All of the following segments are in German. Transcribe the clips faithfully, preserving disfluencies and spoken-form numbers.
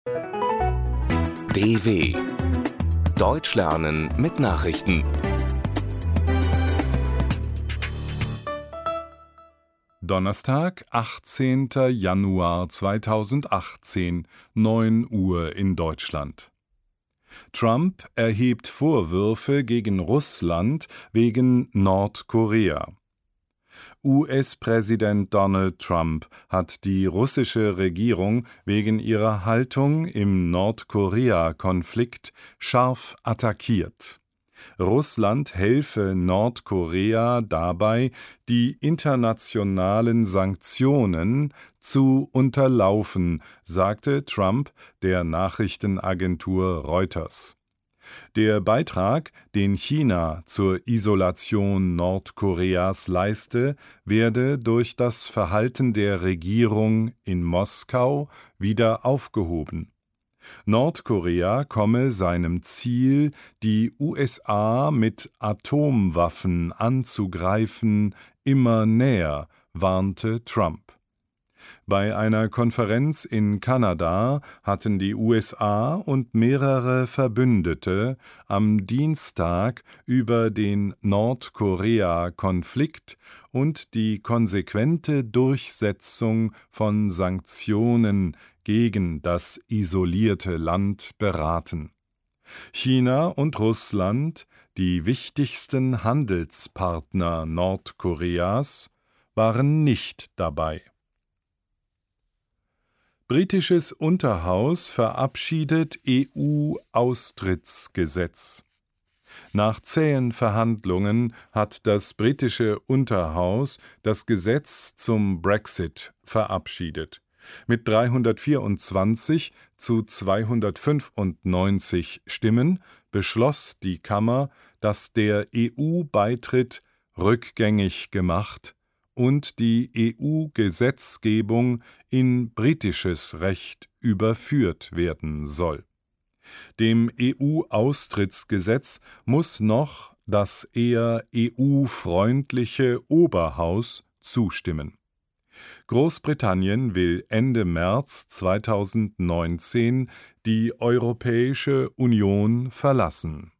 D W Deutsch lernen mit Nachrichten. Donnerstag, achtzehnter Januar zweitausendachtzehn, neun Uhr in Deutschland. Trump erhebt Vorwürfe gegen Russland wegen Nordkorea. U S-Präsident Donald Trump hat die russische Regierung wegen ihrer Haltung im Nordkorea-Konflikt scharf attackiert. Russland helfe Nordkorea dabei, die internationalen Sanktionen zu unterlaufen, sagte Trump der Nachrichtenagentur Reuters. Der Beitrag, den China zur Isolation Nordkoreas leiste, werde durch das Verhalten der Regierung in Moskau wieder aufgehoben. Nordkorea komme seinem Ziel, die U S A mit Atomwaffen anzugreifen, immer näher, warnte Trump. Bei einer Konferenz in Kanada hatten die U S A und mehrere Verbündete am Dienstag über den Nordkorea-Konflikt und die konsequente Durchsetzung von Sanktionen gegen das isolierte Land beraten. China und Russland, die wichtigsten Handelspartner Nordkoreas, waren nicht dabei. Britisches Unterhaus verabschiedet E U-Austrittsgesetz. Nach zähen Verhandlungen hat das britische Unterhaus das Gesetz zum Brexit verabschiedet. Mit dreihundertvierundzwanzig zu zweihundertfünfundneunzig Stimmen beschloss die Kammer, dass der E U-Beitritt rückgängig gemacht und die E U-Gesetzgebung in britisches Recht überführt werden soll. Dem E U-Austrittsgesetz muss noch das eher E U-freundliche Oberhaus zustimmen. Großbritannien will Ende März zweitausendneunzehn die Europäische Union verlassen.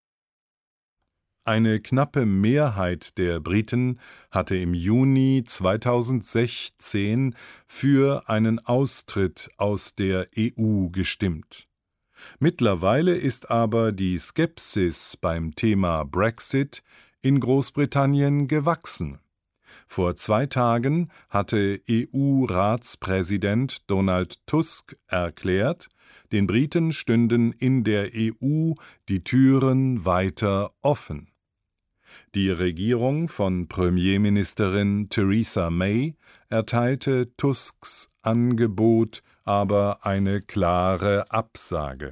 Eine knappe Mehrheit der Briten hatte im Juni zweitausendsechzehn für einen Austritt aus der E U gestimmt. Mittlerweile ist aber die Skepsis beim Thema Brexit in Großbritannien gewachsen. Vor zwei Tagen hatte E U-Ratspräsident Donald Tusk erklärt, den Briten stünden in der E U die Türen weiter offen. Die Regierung von Premierministerin Theresa May erteilte Tusks Angebot aber eine klare Absage.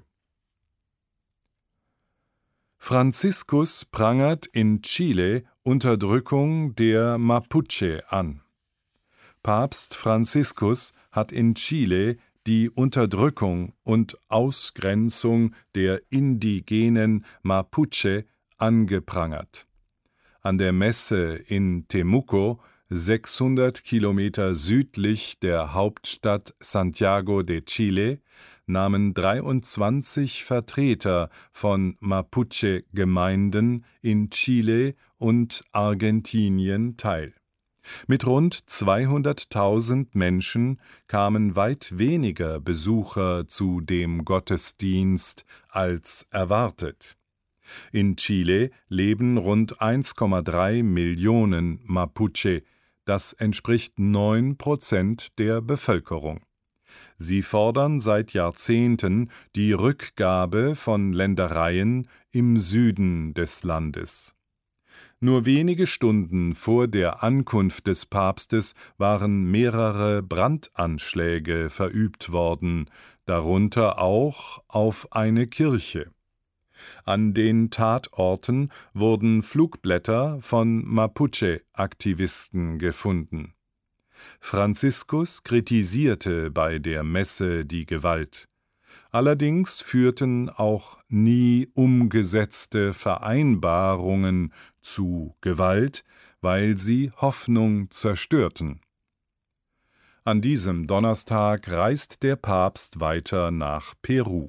Franziskus prangert in Chile Unterdrückung der Mapuche an. Papst Franziskus hat in Chile die Unterdrückung und Ausgrenzung der indigenen Mapuche angeprangert. An der Messe in Temuco, sechshundert Kilometer südlich der Hauptstadt Santiago de Chile, nahmen dreiundzwanzig Vertreter von Mapuche-Gemeinden in Chile und Argentinien teil. Mit rund zweihunderttausend Menschen kamen weit weniger Besucher zu dem Gottesdienst als erwartet. In Chile leben rund eins Komma drei Millionen Mapuche, das entspricht neun Prozent der Bevölkerung. Sie fordern seit Jahrzehnten die Rückgabe von Ländereien im Süden des Landes. Nur wenige Stunden vor der Ankunft des Papstes waren mehrere Brandanschläge verübt worden, darunter auch auf eine Kirche. An den Tatorten wurden Flugblätter von Mapuche-Aktivisten gefunden. Franziskus kritisierte bei der Messe die Gewalt. Allerdings führten auch nie umgesetzte Vereinbarungen zu Gewalt, weil sie Hoffnung zerstörten. An diesem Donnerstag reist der Papst weiter nach Peru.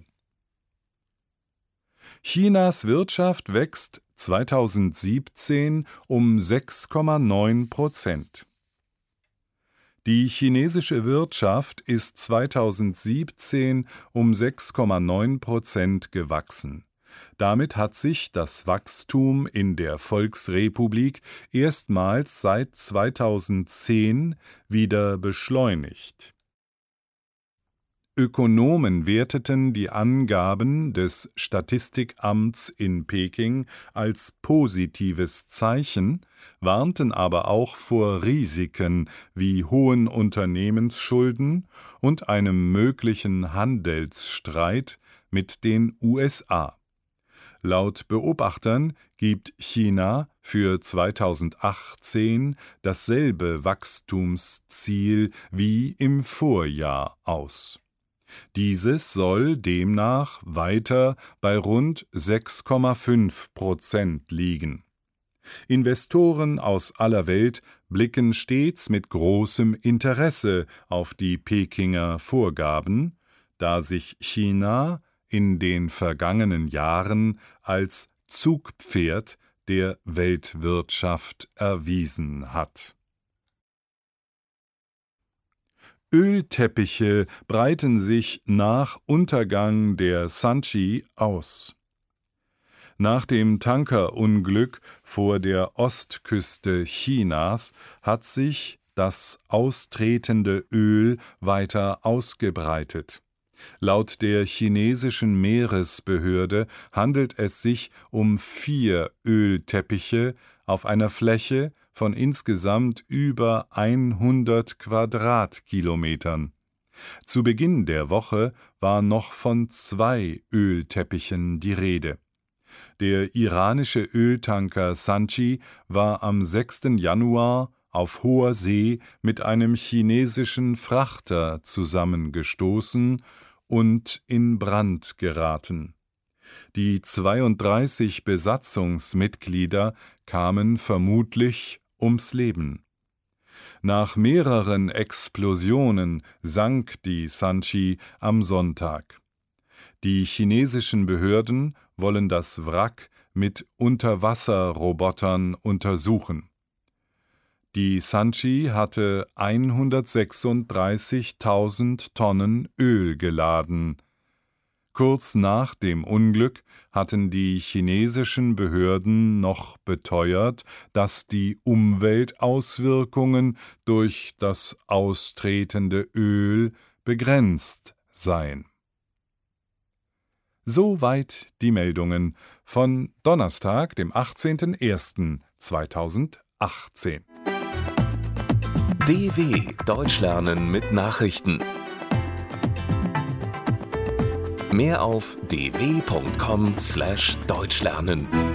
Chinas Wirtschaft wächst zweitausendsiebzehn um sechs Komma neun Prozent. Die chinesische Wirtschaft ist zweitausendsiebzehn um sechs Komma neun Prozent gewachsen. Damit hat sich das Wachstum in der Volksrepublik erstmals seit zweitausendzehn wieder beschleunigt. Ökonomen werteten die Angaben des Statistikamts in Peking als positives Zeichen, warnten aber auch vor Risiken wie hohen Unternehmensschulden und einem möglichen Handelsstreit mit den U S A. Laut Beobachtern gibt China für zweitausendachtzehn dasselbe Wachstumsziel wie im Vorjahr aus. Dieses soll demnach weiter bei rund sechs Komma fünf Prozent liegen. Investoren aus aller Welt blicken stets mit großem Interesse auf die Pekinger Vorgaben, da sich China in den vergangenen Jahren als Zugpferd der Weltwirtschaft erwiesen hat. Ölteppiche breiten sich nach Untergang der Sanchi aus. Nach dem Tankerunglück vor der Ostküste Chinas hat sich das austretende Öl weiter ausgebreitet. Laut der chinesischen Meeresbehörde handelt es sich um vier Ölteppiche auf einer Fläche von insgesamt über hundert Quadratkilometern. Zu Beginn der Woche war noch von zwei Ölteppichen die Rede. Der iranische Öltanker Sanchi war am sechsten Januar auf hoher See mit einem chinesischen Frachter zusammengestoßen und in Brand geraten. Die zweiunddreißig Besatzungsmitglieder kamen vermutlich ums Leben. Nach mehreren Explosionen sank die Sanchi am Sonntag. Die chinesischen Behörden wollen das Wrack mit Unterwasserrobotern untersuchen. Die Sanchi hatte hundertsechsunddreißigtausend Tonnen Öl geladen. Kurz nach dem Unglück hatten die chinesischen Behörden noch beteuert, dass die Umweltauswirkungen durch das austretende Öl begrenzt seien. Soweit die Meldungen von Donnerstag, dem achtzehnten ersten zweitausendachtzehn. D W Deutsch lernen mit Nachrichten. Mehr auf d w punkt com slash deutsch lernen.